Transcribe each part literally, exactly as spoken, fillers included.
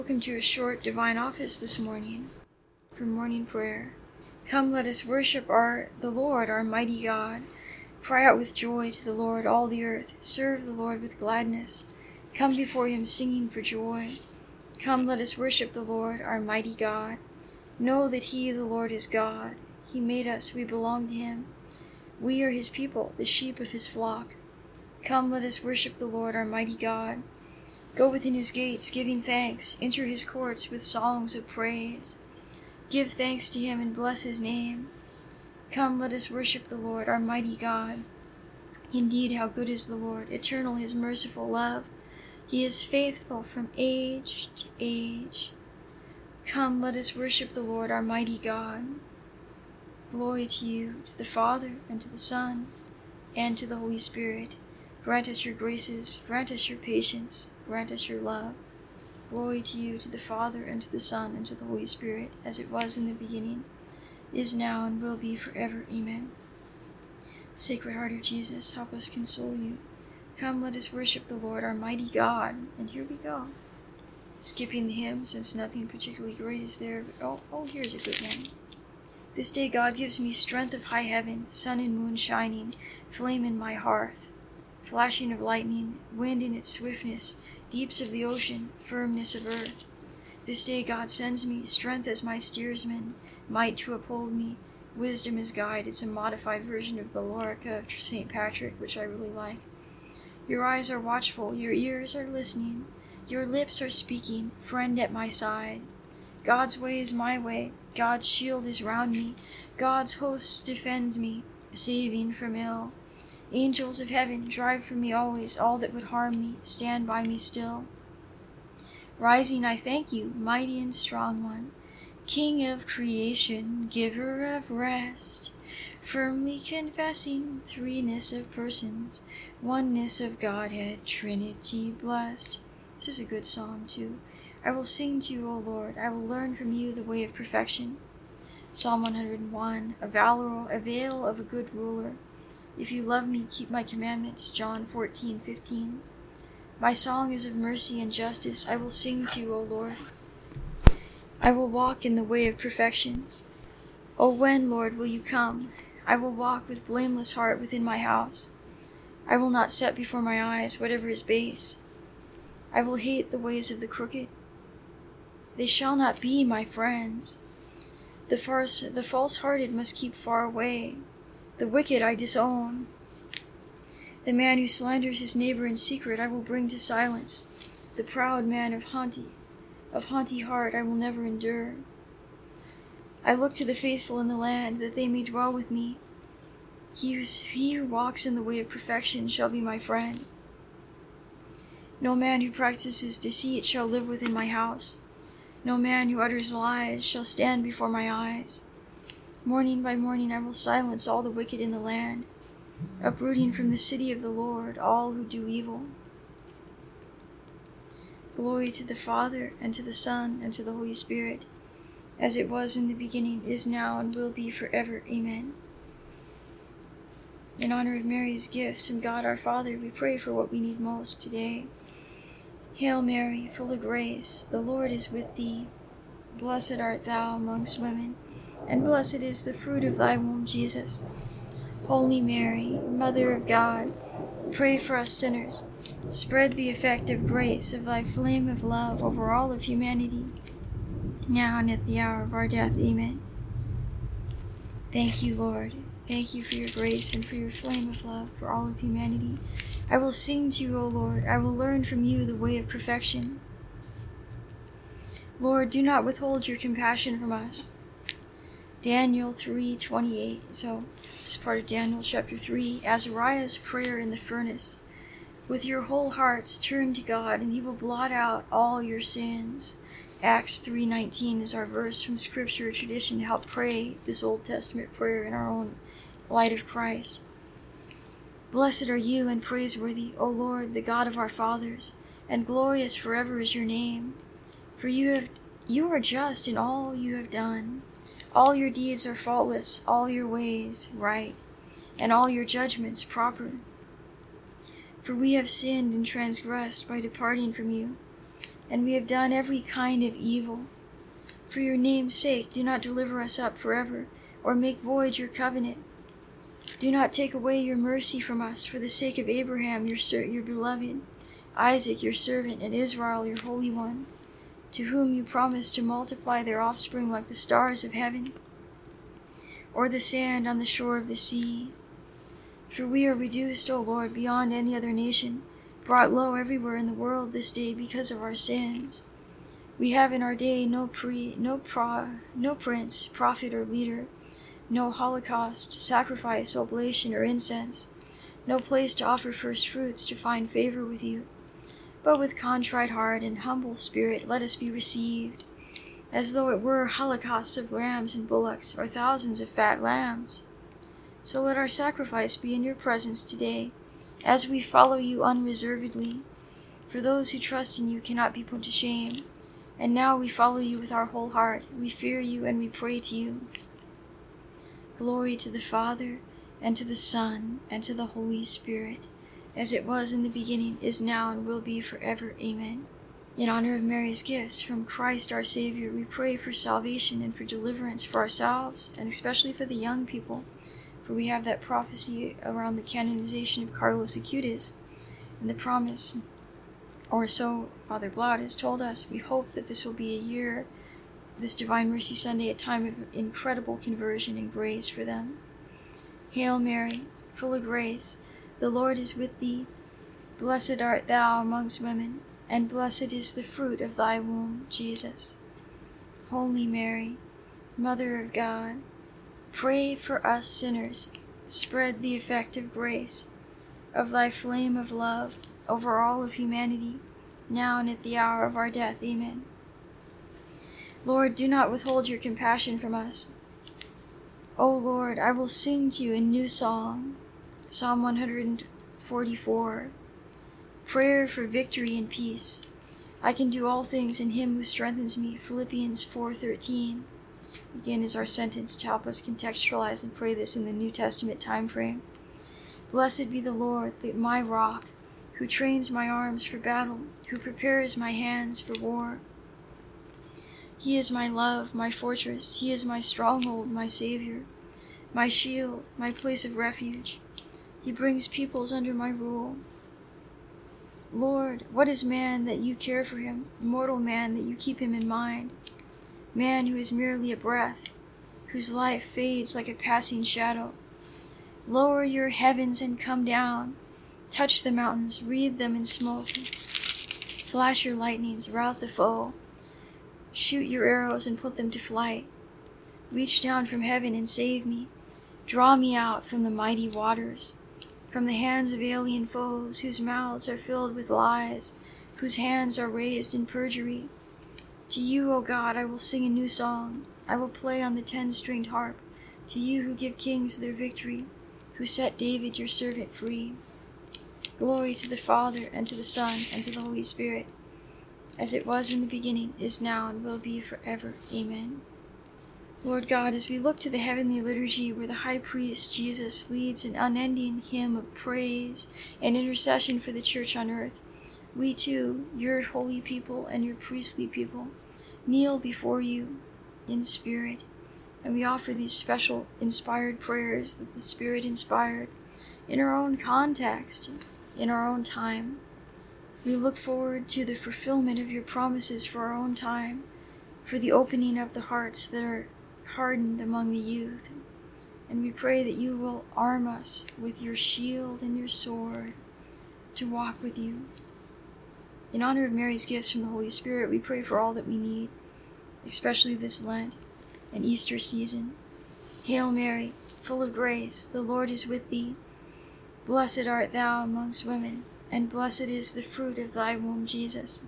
Welcome to a short divine office this morning for morning prayer. Come, let us worship our the Lord, our mighty God. Cry out with joy to the Lord, all the earth. Serve the Lord with gladness. Come before him singing for joy. Come, let us worship the Lord, our mighty God. Know that he, the Lord, is God. He made us, we belong to him. We are his people, the sheep of his flock. Come, let us worship the Lord, our mighty God. Go within his gates, giving thanks. Enter his courts with songs of praise. Give thanks to him and bless his name. Come, let us worship the Lord, our mighty God. Indeed, how good is the Lord, eternal his merciful love. He is faithful from age to age. Come, let us worship the Lord, our mighty God. Glory to you, to the Father, and to the Son, and to the Holy Spirit. Grant us your graces, grant us your patience, grant us your love. Glory to you, to the Father, and to the Son, and to the Holy Spirit, as it was in the beginning, is now, and will be forever. Amen. Sacred Heart of Jesus, help us console you. Come, let us worship the Lord, our mighty God. And here we go. Skipping the hymn, since nothing particularly great is there, but oh, oh, here's a good one. This day God gives me strength of high heaven, sun and moon shining, flame in my hearth. Flashing of lightning, wind in its swiftness, deeps of the ocean, firmness of earth. This day God sends me strength as my steersman, might to uphold me, wisdom as guide. It's a modified version of the Lorica of Saint Patrick, which I really like. Your eyes are watchful, your ears are listening, your lips are speaking, friend at my side. God's way is my way, God's shield is round me, God's host defends me, saving from ill. Angels of heaven, drive from me always all that would harm me, stand by me still. Rising, I thank you, mighty and strong one, King of creation, giver of rest, firmly confessing threeness of persons, oneness of Godhead, Trinity blessed. This is a good psalm too. I will sing to you, O Lord, I will learn from you the way of perfection. Psalm one hundred one, a valor, a veil of a good ruler. If you love me, keep my commandments. John fourteen fifteen. My song is of mercy and justice. I will sing to you, O Lord. I will walk in the way of perfection. O when, Lord, will you come? I will walk with blameless heart within my house. I will not set before my eyes whatever is base. I will hate the ways of the crooked. They shall not be my friends. The farce, the false-hearted must keep far away. The wicked I disown. The man who slanders his neighbor in secret I will bring to silence. The proud man of haughty, of haughty heart I will never endure. I look to the faithful in the land, that they may dwell with me. He who, he who walks in the way of perfection shall be my friend. No man who practices deceit shall live within my house. No man who utters lies shall stand before my eyes. Morning by morning I will silence all the wicked in the land, uprooting from the city of the Lord all who do evil. Glory to the Father, and to the Son, and to the Holy Spirit, as it was in the beginning, is now, and will be forever. Amen. In honor of Mary's gifts from God our Father, we pray for what we need most today. Hail Mary, full of grace, the Lord is with thee. Blessed art thou amongst women, and blessed is the fruit of thy womb, Jesus. Holy Mary, Mother of God, pray for us sinners. Spread the effect of grace of thy flame of love over all of humanity, now and at the hour of our death. Amen. Thank you, Lord. Thank you for your grace and for your flame of love for all of humanity. I will sing to you, O Lord. I will learn from you the way of perfection. Lord, do not withhold your compassion from us. Daniel three twenty-eight. So this is part of Daniel chapter three. Azariah's prayer in the furnace. With your whole hearts turn to God, and he will blot out all your sins. Acts three nineteen is our verse from scripture tradition to help pray this Old Testament prayer in our own light of Christ. Blessed are you and praiseworthy, O Lord, the God of our fathers, and glorious forever is your name. For you have you are just in all you have done. All your deeds are faultless, all your ways right, and all your judgments proper. For we have sinned and transgressed by departing from you. and we have done every kind of evil. For your name's sake, do not deliver us up forever, or make void your covenant. Do not take away your mercy from us, for the sake of Abraham, your, ser- your beloved, Isaac, your servant, and Israel, your Holy One, to whom you promised to multiply their offspring like the stars of heaven, or the sand on the shore of the sea. For we are reduced, O Lord, beyond any other nation, brought low everywhere in the world this day because of our sins. We have in our day no pre, no pro, no prince, prophet, or leader, no holocaust, sacrifice, oblation, or incense, no place to offer first fruits to find favor with you. But with contrite heart and humble spirit let us be received, as though it were holocausts of rams and bullocks, or thousands of fat lambs. So let our sacrifice be in your presence today, as we follow you unreservedly. For those who trust in you cannot be put to shame. And now we follow you with our whole heart. We fear you and we pray to you. Glory to the Father, and to the Son, and to the Holy Spirit, as it was in the beginning, is now, and will be forever. Amen. In honor of Mary's gifts from Christ our Savior, we pray for salvation and for deliverance for ourselves, and especially for the young people. For we have that prophecy around the canonization of Carlos Acutis, and the promise, or so Father Blad has told us. We hope that this will be a year, this Divine Mercy Sunday, a time of incredible conversion and grace for them. Hail Mary, full of grace, the Lord is with thee. Blessed art thou amongst women, and blessed is the fruit of thy womb, Jesus. Holy Mary, Mother of God, pray for us sinners. Spread the effective grace of thy flame of love over all of humanity, now and at the hour of our death. Amen. Lord, do not withhold your compassion from us. O Lord, I will sing to you a new song. Psalm one forty-four. Prayer for victory and peace. I can do all things in him who strengthens me. Philippians four thirteen. Again is our sentence to help us contextualize and pray this in the New Testament time frame. Blessed be the Lord, my rock, who trains my arms for battle, who prepares my hands for war. He is my love, my fortress. He is my stronghold, my Savior, my shield, my place of refuge. He brings peoples under my rule. Lord, what is man that you care for him, mortal man that you keep him in mind? Man who is merely a breath, whose life fades like a passing shadow. Lower your heavens and come down. Touch the mountains, wreathe them in smoke. Flash your lightnings, rout the foe. Shoot your arrows and put them to flight. Reach down from heaven and save me. Draw me out from the mighty waters, from the hands of alien foes, whose mouths are filled with lies, whose hands are raised in perjury. To you, O God, I will sing a new song. I will play on the ten-stringed harp. To you who give kings their victory, who set David your servant free. Glory to the Father, and to the Son, and to the Holy Spirit, as it was in the beginning, is now, and will be forever. Amen. Lord God, as we look to the heavenly liturgy where the high priest Jesus leads an unending hymn of praise and intercession for the church on earth, we too, your holy people and your priestly people, kneel before you in spirit, and we offer these special inspired prayers that the Spirit inspired in our own context, in our own time. We look forward to the fulfillment of your promises for our own time, for the opening of the hearts that are hardened among the youth. And we pray that you will arm us with your shield and your sword to walk with you. In honor of Mary's gifts from the Holy Spirit, we pray for all that we need, especially this Lent and Easter season. Hail Mary, full of grace, the Lord is with thee. Blessed art thou amongst women, and blessed is the fruit of thy womb, Jesus.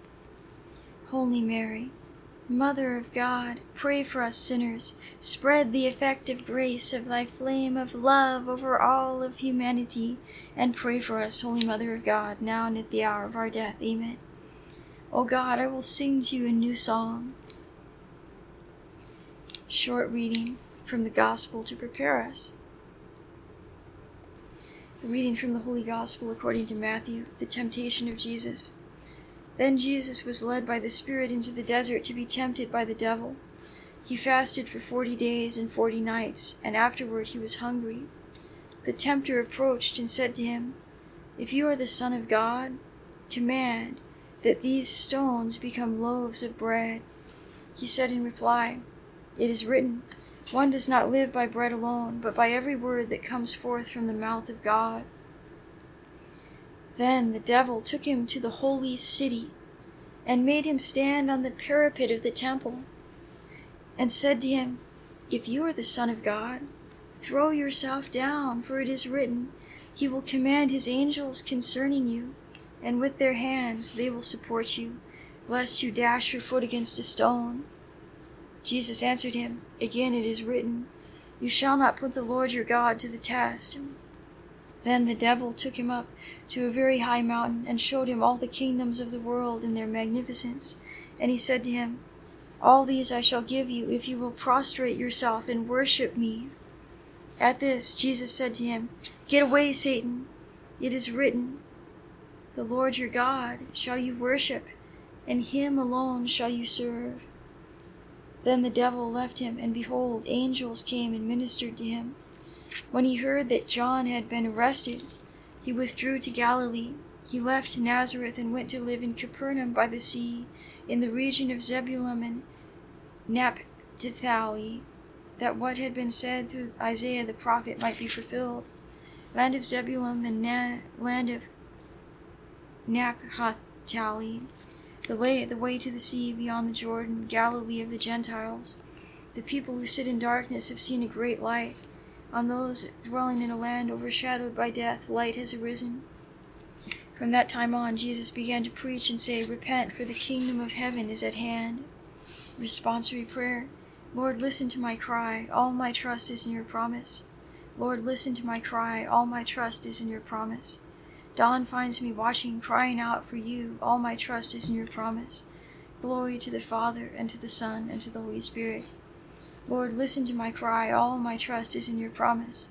Holy Mary, Mother of God, pray for us sinners. Spread the effective grace of thy flame of love over all of humanity, and pray for us, Holy Mother of God, now and at the hour of our death. Amen. O God, I will sing to you a new song. Short reading from the Gospel to prepare us. A reading from the Holy Gospel according to Matthew, the temptation of Jesus. Then Jesus was led by the Spirit into the desert to be tempted by the devil. He fasted for forty days and forty nights, and afterward he was hungry. The tempter approached and said to him, "If you are the Son of God, command that these stones become loaves of bread." He said in reply, "It is written, one does not live by bread alone, but by every word that comes forth from the mouth of God." Then the devil took him to the holy city and made him stand on the parapet of the temple and said to him, "If you are the Son of God, throw yourself down, for it is written, he will command his angels concerning you, and with their hands they will support you, lest you dash your foot against a stone." Jesus answered him, "Again it is written, you shall not put the Lord your God to the test." Then the devil took him up to a very high mountain and showed him all the kingdoms of the world in their magnificence. And he said to him, "All these I shall give you if you will prostrate yourself and worship me." At this Jesus said to him, "Get away, Satan. It is written, the Lord your God shall you worship, and him alone shall you serve." Then the devil left him, and behold, angels came and ministered to him. When he heard that John had been arrested, he withdrew to Galilee. He left Nazareth and went to live in Capernaum by the sea, in the region of Zebulun and Naphtali, that what had been said through Isaiah the prophet might be fulfilled. Land of Zebulun and Na- land of Naphtali, the way, the way to the sea beyond the Jordan, Galilee of the Gentiles. The people who sit in darkness have seen a great light. On those dwelling in a land overshadowed by death, light has arisen. From that time on, Jesus began to preach and say, "Repent, for the kingdom of heaven is at hand." Responsory prayer. Lord, listen to my cry. All my trust is in your promise. Lord, listen to my cry. All my trust is in your promise. Dawn finds me watching, crying out for you. All my trust is in your promise. Glory to the Father, and to the Son, and to the Holy Spirit. Lord, listen to my cry. All my trust is in your promise.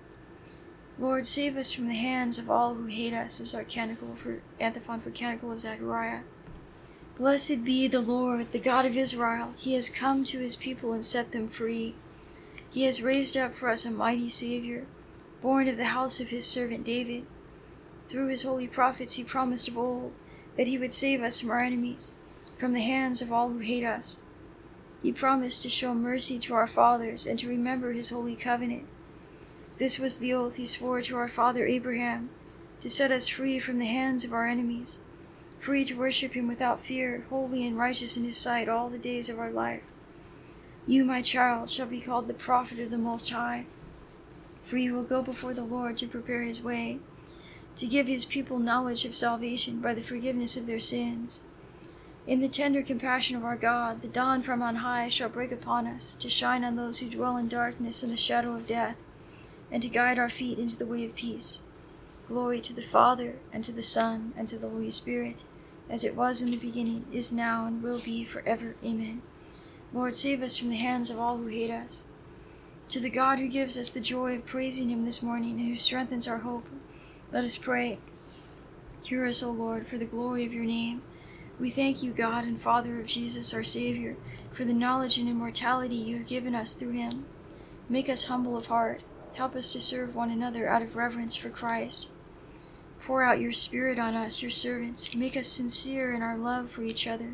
Lord, save us from the hands of all who hate us, is our canticle for antiphon for canticle of Zechariah. Blessed be the Lord, the God of Israel. He has come to his people and set them free. He has raised up for us a mighty Savior, born of the house of his servant David. Through his holy prophets he promised of old that he would save us from our enemies, from the hands of all who hate us. He promised to show mercy to our fathers and to remember his holy covenant. This was the oath he swore to our father Abraham, to set us free from the hands of our enemies, free to worship him without fear, holy and righteous in his sight all the days of our life. You, my child, shall be called the prophet of the Most High, for you will go before the Lord to prepare his way, to give his people knowledge of salvation by the forgiveness of their sins. In the tender compassion of our God, the dawn from on high shall break upon us, to shine on those who dwell in darkness and the shadow of death, and to guide our feet into the way of peace. Glory to the Father, and to the Son, and to the Holy Spirit, as it was in the beginning, is now, and will be forever. Amen. Lord, save us from the hands of all who hate us. To the God who gives us the joy of praising him this morning, and who strengthens our hope, let us pray. Hear us, O Lord, for the glory of your name. We thank you, God and Father of Jesus, our Savior, for the knowledge and immortality you have given us through him. Make us humble of heart. Help us to serve one another out of reverence for Christ. Pour out your Spirit on us, your servants. Make us sincere in our love for each other.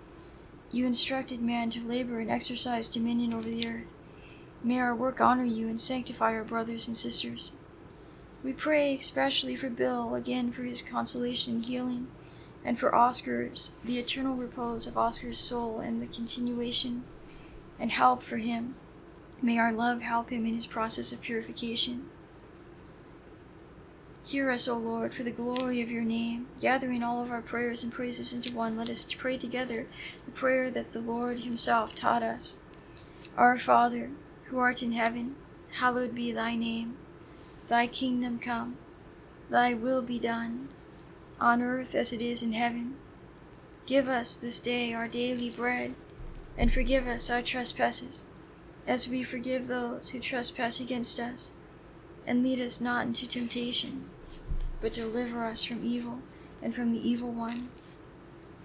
You instructed man to labor and exercise dominion over the earth. May our work honor you and sanctify our brothers and sisters. We pray especially for Bill, again for his consolation and healing, and for Oscar's, the eternal repose of Oscar's soul and the continuation and help for him. May our love help him in his process of purification. Hear us, O Lord, for the glory of your name. Gathering all of our prayers and praises into one, let us pray together the prayer that the Lord himself taught us. Our Father, who art in heaven, hallowed be thy name. Thy kingdom come, thy will be done, on earth as it is in heaven. Give us this day our daily bread, and forgive us our trespasses, as we forgive those who trespass against us. And lead us not into temptation, but deliver us from evil, and from the evil one.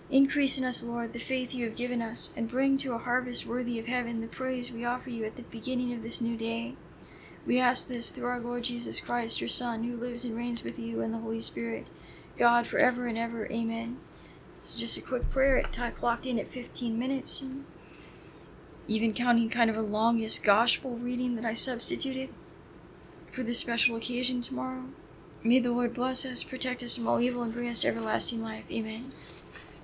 Increase in us, Lord, the faith you have given us, and bring to a harvest worthy of heaven the praise we offer you at the beginning of this new day. We ask this through our Lord Jesus Christ, your Son, who lives and reigns with you and the Holy Spirit, God, forever and ever. Amen. So just a quick prayer. It t- clocked in at fifteen minutes, and even counting kind of a longest gospel reading that I substituted for this special occasion tomorrow. May the Lord bless us, protect us from all evil, and bring us to everlasting life. Amen.